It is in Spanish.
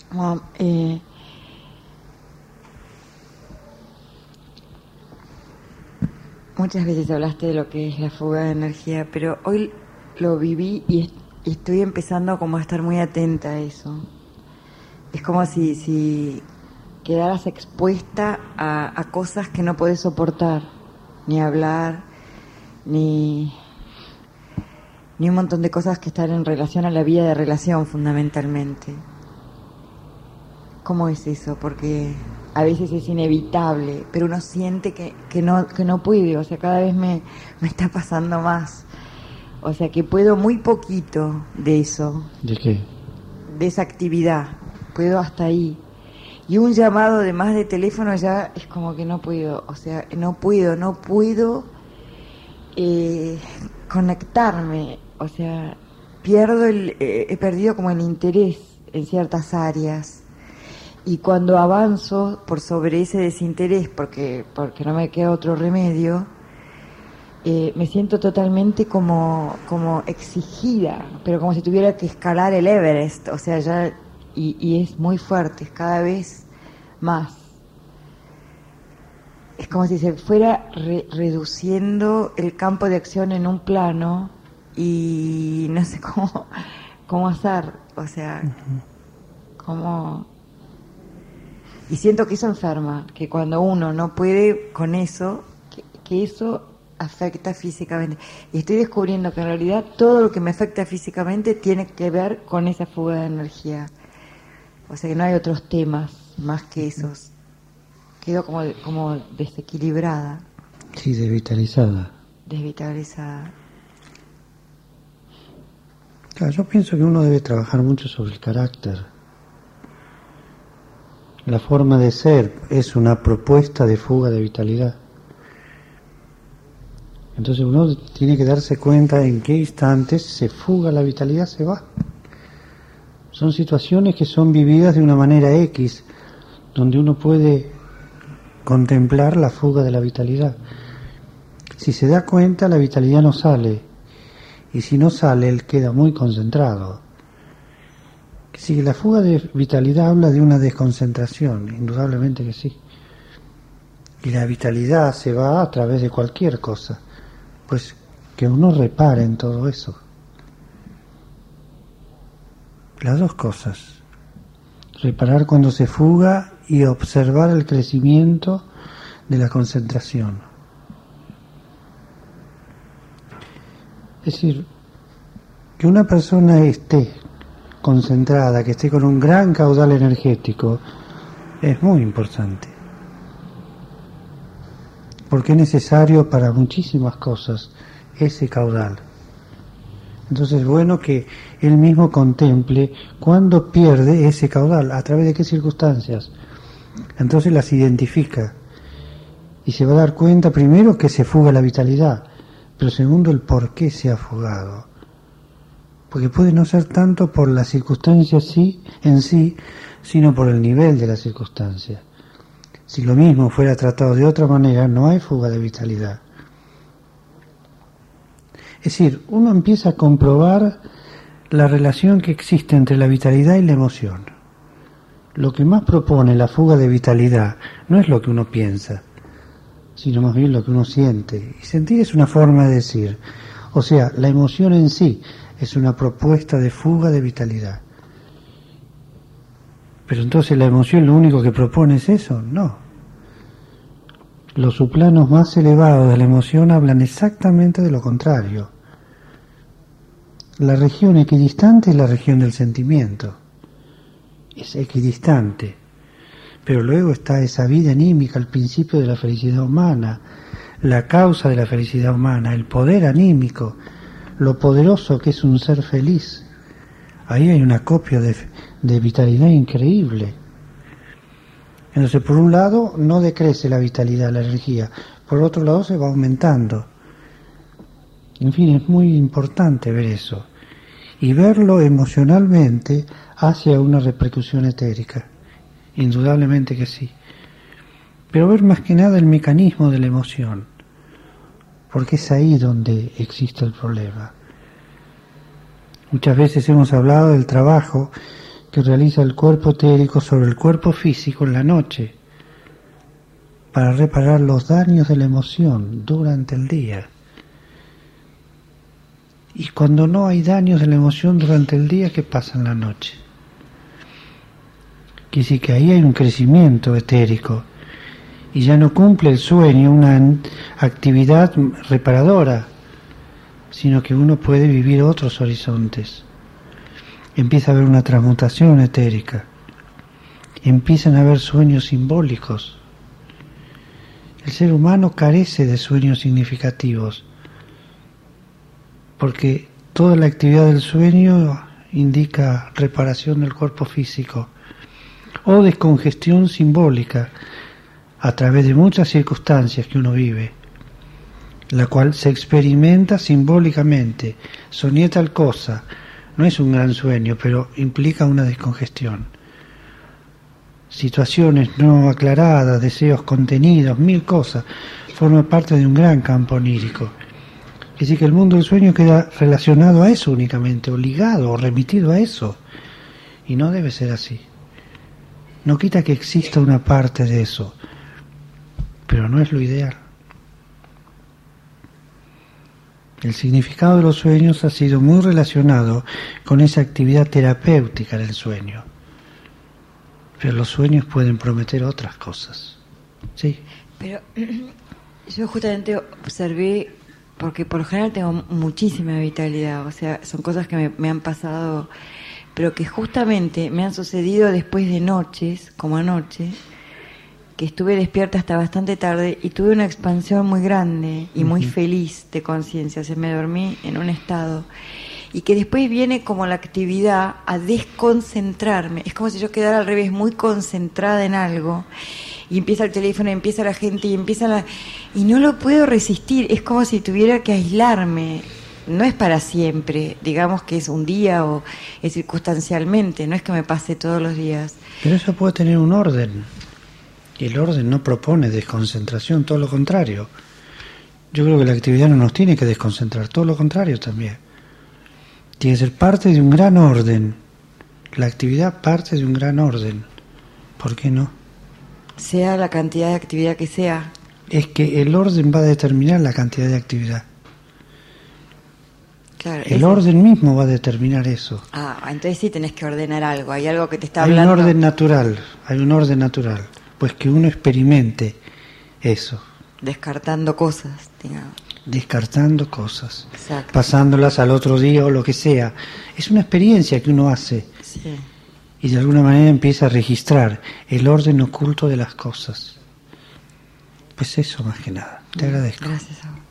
Como, muchas veces hablaste de lo que es la fuga de energía, pero hoy lo viví y estoy empezando como a estar muy atenta a eso. Es como si quedaras expuesta a cosas que no podés soportar, ni hablar, ni un montón de cosas que están en relación a la vida de relación fundamentalmente. ¿Cómo es eso? Porque a veces es inevitable, pero uno siente que no puede, o sea, cada vez me está pasando más. O sea, que puedo muy poquito de eso. ¿De qué? De esa actividad. Puedo hasta ahí. Y un llamado de más de teléfono ya es como que no puedo. O sea, no puedo conectarme. O sea, he perdido como el interés en ciertas áreas. Y cuando avanzo por sobre ese desinterés, porque no me queda otro remedio, me siento totalmente como exigida, pero como si tuviera que escalar el Everest, o sea, ya, y es muy fuerte, es cada vez más. Es como si se fuera reduciendo el campo de acción en un plano y no sé cómo hacer, o sea, cómo... Y siento que eso enferma, que cuando uno no puede con eso, que eso afecta físicamente. Y estoy descubriendo que en realidad todo lo que me afecta físicamente tiene que ver con esa fuga de energía. O sea que no hay otros temas más que esos. Quedo como desequilibrada. Sí, desvitalizada. Desvitalizada. Claro, yo pienso que uno debe trabajar mucho sobre el carácter. La forma de ser es una propuesta de fuga de vitalidad. Entonces uno tiene que darse cuenta en qué instantes se fuga la vitalidad, se va. Son situaciones que son vividas de una manera X, donde uno puede contemplar la fuga de la vitalidad. Si se da cuenta, la vitalidad no sale, y si no sale, él queda muy concentrado. Si la fuga de vitalidad habla de una desconcentración, indudablemente que sí. Y la vitalidad se va a través de cualquier cosa. Pues que uno repare en todo eso. Las dos cosas. Reparar cuando se fuga y observar el crecimiento de la concentración. Es decir, que una persona esté concentrada, que esté con un gran caudal energético, es muy importante. Porque es necesario para muchísimas cosas ese caudal. Entonces es bueno que él mismo contemple cuándo pierde ese caudal, a través de qué circunstancias. Entonces las identifica y se va a dar cuenta primero que se fuga la vitalidad, pero segundo el por qué se ha fugado. Porque puede no ser tanto por las circunstancias en sí, sino por el nivel de las circunstancias. Si lo mismo fuera tratado de otra manera, no hay fuga de vitalidad. Es decir, uno empieza a comprobar la relación que existe entre la vitalidad y la emoción. Lo que más propone la fuga de vitalidad no es lo que uno piensa, sino más bien lo que uno siente. Y sentir es una forma de decir, o sea, la emoción en sí es una propuesta de fuga de vitalidad. Pero entonces la emoción lo único que propone es eso, no. Los subplanos más elevados de la emoción hablan exactamente de lo contrario. La región equidistante es la región del sentimiento. Es equidistante. Pero luego está esa vida anímica, el principio de la felicidad humana, la causa de la felicidad humana, el poder anímico, lo poderoso que es un ser feliz. Ahí hay un acopio de vitalidad increíble. Entonces, por un lado, no decrece la vitalidad, la energía. Por otro lado, se va aumentando. En fin, es muy importante ver eso. Y verlo emocionalmente hacia una repercusión etérica. Indudablemente que sí. Pero ver más que nada el mecanismo de la emoción. Porque es ahí donde existe el problema. Muchas veces hemos hablado del trabajo que realiza el cuerpo etérico sobre el cuerpo físico en la noche para reparar los daños de la emoción durante el día. Y cuando no hay daños de la emoción durante el día, ¿qué pasa en la noche? Quiere decir que ahí hay un crecimiento etérico y ya no cumple el sueño una actividad reparadora, sino que uno puede vivir otros horizontes. Empieza a haber una transmutación etérica, empiezan a haber sueños simbólicos. El ser humano carece de sueños significativos, porque toda la actividad del sueño indica reparación del cuerpo físico o descongestión simbólica a través de muchas circunstancias que uno vive, la cual se experimenta simbólicamente. Soñé tal cosa, no es un gran sueño, pero implica una descongestión. Situaciones no aclaradas, deseos contenidos, mil cosas, forman parte de un gran campo onírico. Es decir, que el mundo del sueño queda relacionado a eso únicamente, o ligado, o remitido a eso. Y no debe ser así. No quita que exista una parte de eso, pero no es lo ideal. El significado de los sueños ha sido muy relacionado con esa actividad terapéutica del sueño. Pero los sueños pueden prometer otras cosas. Sí. Pero yo justamente observé, porque por lo general tengo muchísima vitalidad, o sea, son cosas que me han pasado, pero que justamente me han sucedido después de noches, como anoche, que estuve despierta hasta bastante tarde y tuve una expansión muy grande y muy feliz de conciencia. O sea, me dormí en un estado y que después viene como la actividad a desconcentrarme. Es como si yo quedara al revés, muy concentrada en algo, y empieza el teléfono, y empieza la gente, y no lo puedo resistir. Es como si tuviera que aislarme. No es para siempre, digamos que es un día o es circunstancialmente, no es que me pase todos los días. Pero eso puede tener un orden. Y el orden no propone desconcentración, todo lo contrario. Yo creo que la actividad no nos tiene que desconcentrar, todo lo contrario también. Tiene que ser parte de un gran orden. La actividad parte de un gran orden. ¿Por qué no? Sea la cantidad de actividad que sea. Es que el orden va a determinar la cantidad de actividad. Claro, el orden mismo va a determinar eso. Ah, entonces sí tenés que ordenar algo. Hay algo que te está hay hablando. Hay un orden natural. Pues que uno experimente eso. Descartando cosas, digamos. Descartando cosas. Exacto. Pasándolas al otro día o lo que sea. Es una experiencia que uno hace. Sí. Y de alguna manera empieza a registrar el orden oculto de las cosas. Pues eso más que nada. Te agradezco. Gracias a vos.